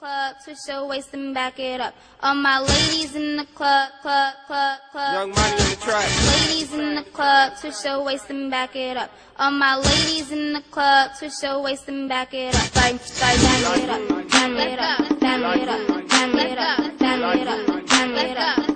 club, twist your waist and back it up. All my ladies in the club. Young Money on the track. Ladies in the club, twist your waist and back it up. All my ladies in the club, twist your waist and back it up. Back it up, back it up, back it up, back it up, back it up, back it up.